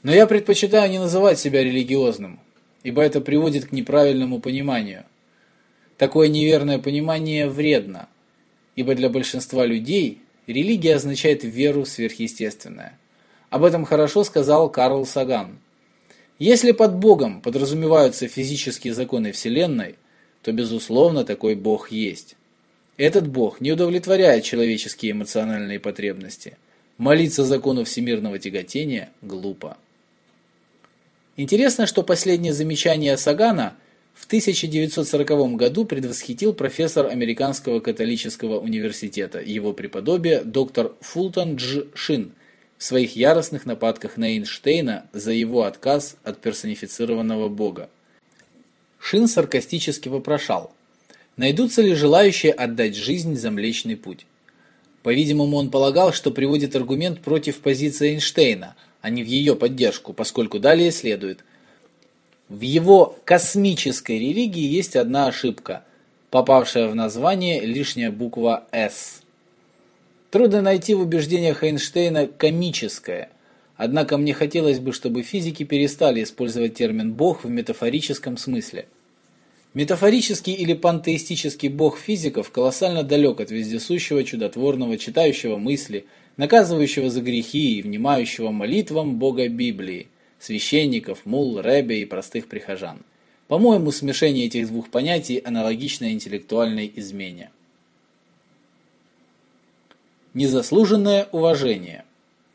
Но я предпочитаю не называть себя религиозным, ибо это приводит к неправильному пониманию. Такое неверное понимание вредно, ибо для большинства людей религия означает веру в сверхъестественное. Об этом хорошо сказал Карл Саган. Если под Богом подразумеваются физические законы Вселенной, то, безусловно, такой Бог есть. Этот Бог не удовлетворяет человеческие эмоциональные потребности. Молиться закону всемирного тяготения глупо. Интересно, что последнее замечание Сагана в 1940 году предвосхитил профессор Американского католического университета, его преподобие доктор Фултон Дж. Шин, в своих яростных нападках на Эйнштейна за его отказ от персонифицированного Бога. Шин саркастически вопрошал: найдутся ли желающие отдать жизнь за Млечный Путь? По-видимому, он полагал, что приводит аргумент против позиции Эйнштейна, а не в ее поддержку, поскольку далее следует: в его космической религии есть одна ошибка, попавшая в название лишняя буква «С». Трудно найти в убеждениях Эйнштейна комическое, однако мне хотелось бы, чтобы физики перестали использовать термин «бог» в метафорическом смысле. Метафорический или пантеистический бог физиков колоссально далек от вездесущего, чудотворного, читающего мысли, наказывающего за грехи и внимающего молитвам Бога Библии, священников, мулл, рэбби и простых прихожан. По-моему, смешение этих двух понятий аналогично интеллектуальной измене. Незаслуженное уважение.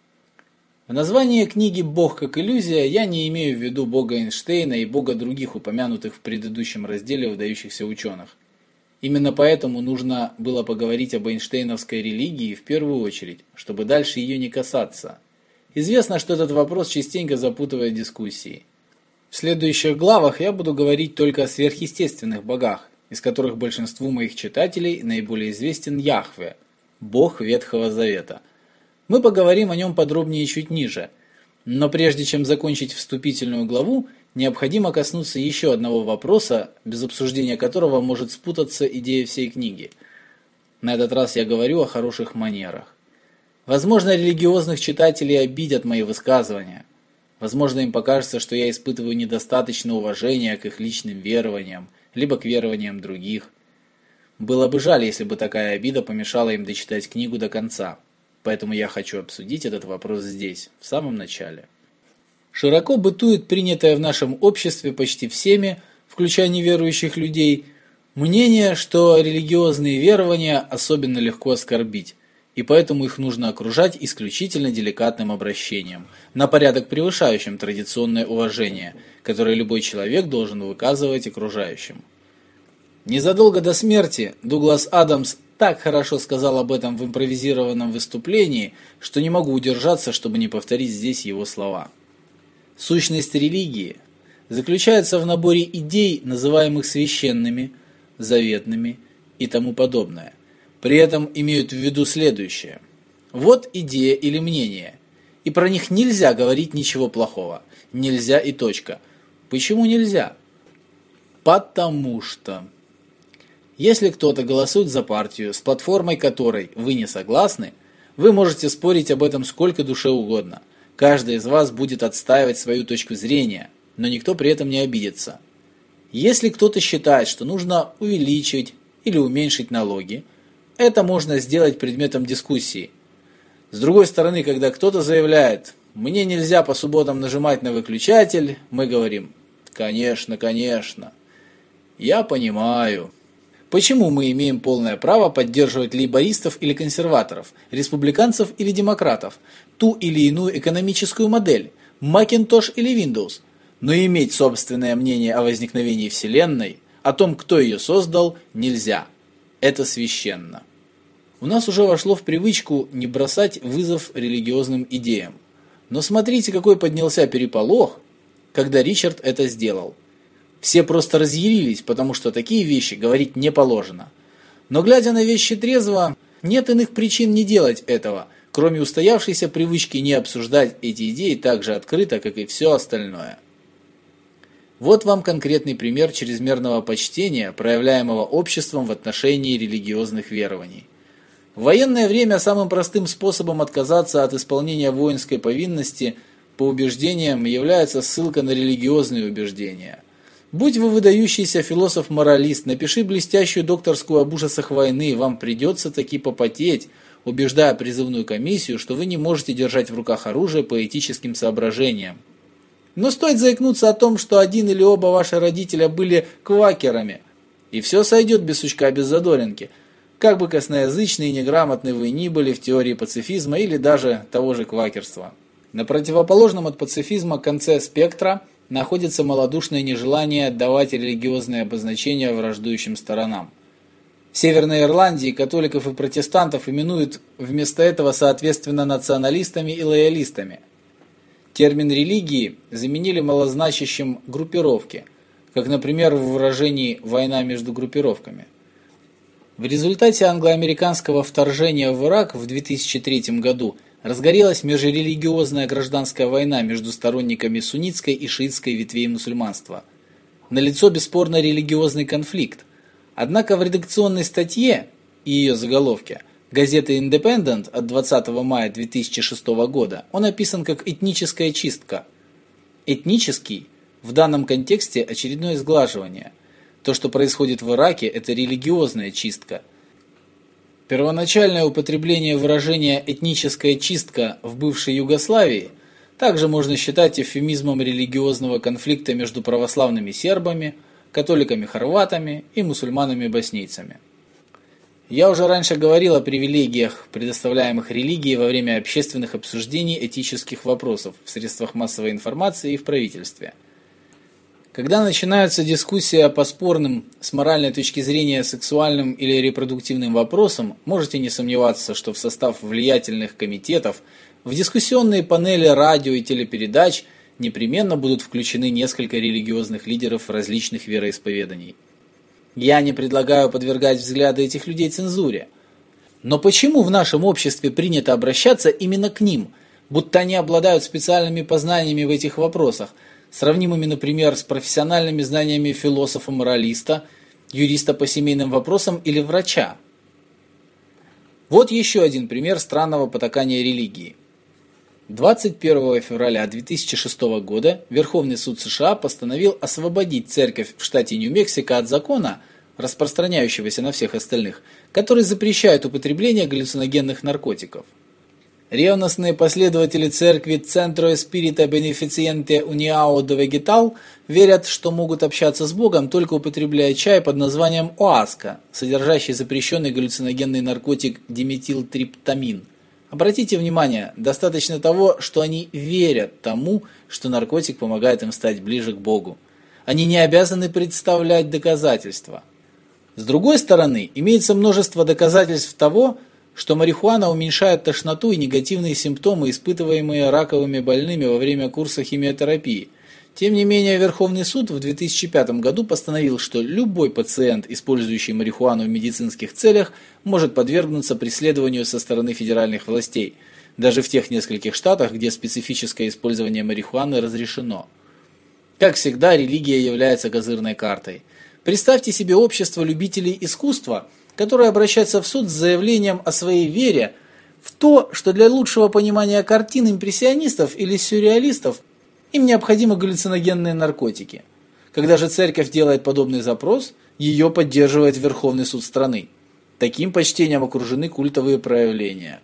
В названии книги «Бог как иллюзия» я не имею в виду Бога Эйнштейна и Бога других упомянутых в предыдущем разделе выдающихся ученых. Именно поэтому нужно было поговорить об эйнштейновской религии в первую очередь, чтобы дальше ее не касаться. Известно, что этот вопрос частенько запутывает дискуссии. В следующих главах я буду говорить только о сверхъестественных богах, из которых большинству моих читателей наиболее известен Яхве, Бог Ветхого Завета. Мы поговорим о нем подробнее чуть ниже, но прежде чем закончить вступительную главу, необходимо коснуться еще одного вопроса, без обсуждения которого может спутаться идея всей книги. На этот раз я говорю о хороших манерах. Возможно, религиозных читателей обидят мои высказывания. Возможно, им покажется, что я испытываю недостаточно уважения к их личным верованиям, либо к верованиям других. Было бы жаль, если бы такая обида помешала им дочитать книгу до конца. Поэтому я хочу обсудить этот вопрос здесь, в самом начале. Широко бытует принятое в нашем обществе почти всеми, включая неверующих людей, мнение, что религиозные верования особенно легко оскорбить, и поэтому их нужно окружать исключительно деликатным обращением, на порядок превышающим традиционное уважение, которое любой человек должен выказывать окружающим. Незадолго до смерти Дуглас Адамс так хорошо сказал об этом в импровизированном выступлении, что не могу удержаться, чтобы не повторить здесь его слова. Сущность религии заключается в наборе идей, называемых священными, заветными и тому подобное. При этом имеют в виду следующее. Вот идея или мнение, и про них нельзя говорить ничего плохого. Нельзя и точка. Почему нельзя? Потому что... Если кто-то голосует за партию, с платформой которой вы не согласны, вы можете спорить об этом сколько душе угодно. Каждый из вас будет отстаивать свою точку зрения, но никто при этом не обидится. Если кто-то считает, что нужно увеличить или уменьшить налоги, это можно сделать предметом дискуссии. С другой стороны, когда кто-то заявляет: «Мне нельзя по субботам нажимать на выключатель», мы говорим: «Конечно, конечно, я понимаю». Почему мы имеем полное право поддерживать лейбористов или консерваторов, республиканцев или демократов, ту или иную экономическую модель, Macintosh или Windows, но иметь собственное мнение о возникновении Вселенной, о том, кто ее создал, нельзя. Это священно. У нас уже вошло в привычку не бросать вызов религиозным идеям. Но смотрите, какой поднялся переполох, когда Ричард это сделал. Все просто разъярились, потому что такие вещи говорить не положено. Но глядя на вещи трезво, нет иных причин не делать этого, кроме устоявшейся привычки не обсуждать эти идеи так же открыто, как и все остальное. Вот вам конкретный пример чрезмерного почтения, проявляемого обществом в отношении религиозных верований. В военное время самым простым способом отказаться от исполнения воинской повинности по убеждениям является ссылка на религиозные убеждения. Будь вы выдающийся философ-моралист, напиши блестящую докторскую об ужасах войны, вам придется таки попотеть, убеждая призывную комиссию, что вы не можете держать в руках оружие по этическим соображениям. Но стоит заикнуться о том, что один или оба ваши родителя были квакерами, и все сойдет без сучка, без задоринки. Как бы косноязычны и неграмотны вы ни были в теории пацифизма или даже того же квакерства. На противоположном от пацифизма конце спектра находится малодушное нежелание давать религиозные обозначения враждующим сторонам. В Северной Ирландии католиков и протестантов именуют вместо этого соответственно националистами и лоялистами. Термин «религии» заменили малозначащим «группировки», как, например, в выражении «война между группировками». В результате англо-американского вторжения в Ирак в 2003 году разгорелась межрелигиозная гражданская война между сторонниками суннитской и шиитской ветвей мусульманства. Налицо бесспорно религиозный конфликт. Однако в редакционной статье и ее заголовке газеты Independent от 20 мая 2006 года он описан как «этническая чистка». Этнический в данном контексте очередное сглаживание. То, что происходит в Ираке, это религиозная чистка. Первоначальное употребление выражения «этническая чистка» в бывшей Югославии также можно считать эвфемизмом религиозного конфликта между православными сербами, католиками-хорватами и мусульманами-боснийцами. Я уже раньше говорил о привилегиях, предоставляемых религией во время общественных обсуждений этических вопросов в средствах массовой информации и в правительстве. Когда начинаются дискуссии по спорным с моральной точки зрения сексуальным или репродуктивным вопросам, можете не сомневаться, что в состав влиятельных комитетов, в дискуссионные панели радио и телепередач непременно будут включены несколько религиозных лидеров различных вероисповеданий. Я не предлагаю подвергать взгляды этих людей цензуре. Но почему в нашем обществе принято обращаться именно к ним, будто они обладают специальными познаниями в этих вопросах, сравнимыми, например, с профессиональными знаниями философа-моралиста, юриста по семейным вопросам или врача? Вот еще один пример странного потакания религии. 21 февраля 2006 года Верховный суд США постановил освободить церковь в штате Нью-Мексико от закона, распространяющегося на всех остальных, который запрещает употребление галлюциногенных наркотиков. Ревностные последователи церкви Centro Espírita Beneficiente União do Vegetal верят, что могут общаться с Богом, только употребляя чай под названием оаска, содержащий запрещенный галлюциногенный наркотик диметилтриптамин. Обратите внимание, достаточно того, что они верят тому, что наркотик помогает им стать ближе к Богу. Они не обязаны представлять доказательства. С другой стороны, имеется множество доказательств того, что марихуана уменьшает тошноту и негативные симптомы, испытываемые раковыми больными во время курса химиотерапии. Тем не менее, Верховный суд в 2005 году постановил, что любой пациент, использующий марихуану в медицинских целях, может подвергнуться преследованию со стороны федеральных властей, даже в тех нескольких штатах, где специфическое использование марихуаны разрешено. Как всегда, религия является козырной картой. Представьте себе общество любителей искусства, которое обращается в суд с заявлением о своей вере в то, что для лучшего понимания картин импрессионистов или сюрреалистов им необходимы галлюциногенные наркотики. Когда же церковь делает подобный запрос, ее поддерживает Верховный суд страны. Таким почтением окружены культовые проявления.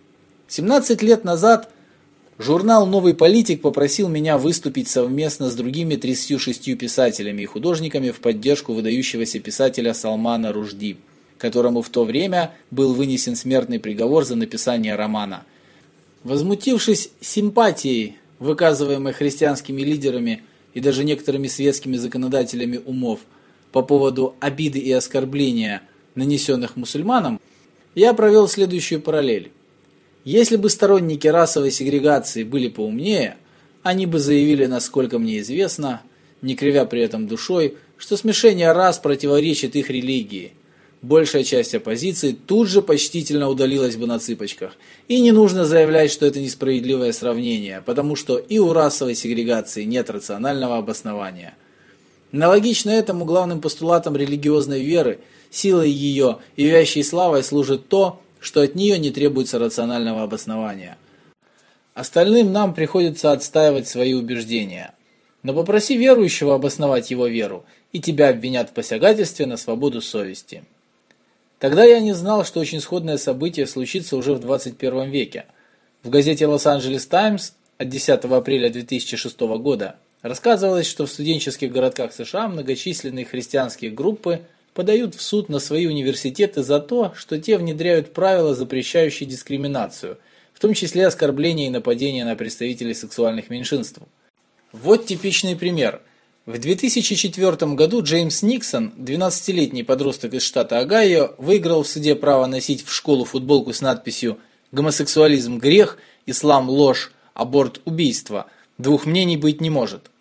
17 лет назад журнал «Новый политик» попросил меня выступить совместно с другими 36 писателями и художниками в поддержку выдающегося писателя Салмана Рушди, которому в то время был вынесен смертный приговор за написание романа. Возмутившись симпатией, выказываемой христианскими лидерами и даже некоторыми светскими законодателями умов по поводу обиды и оскорбления, нанесенных мусульманам, я провел следующую параллель. Если бы сторонники расовой сегрегации были поумнее, они бы заявили, насколько мне известно, не кривя при этом душой, что смешение рас противоречит их религии. Большая часть оппозиции тут же почтительно удалилась бы на цыпочках. И не нужно заявлять, что это несправедливое сравнение, потому что и у расовой сегрегации нет рационального обоснования. Аналогично этому главным постулатом религиозной веры, силой ее и вящей славой служит то, что от нее не требуется рационального обоснования. Остальным нам приходится отстаивать свои убеждения. Но попроси верующего обосновать его веру, и тебя обвинят в посягательстве на свободу совести. Тогда я не знал, что очень сходное событие случится уже в 21 веке. В газете «Лос-Анджелес Таймс» от 10 апреля 2006 года рассказывалось, что в студенческих городках США многочисленные христианские группы подают в суд на свои университеты за то, что те внедряют правила, запрещающие дискриминацию, в том числе оскорбления и нападения на представителей сексуальных меньшинств. Вот типичный пример. В 2004 году Джеймс Никсон, 12-летний подросток из штата Огайо, выиграл в суде право носить в школу футболку с надписью «Гомосексуализм – грех, ислам – ложь, аборт – убийство. Двух мнений быть не может».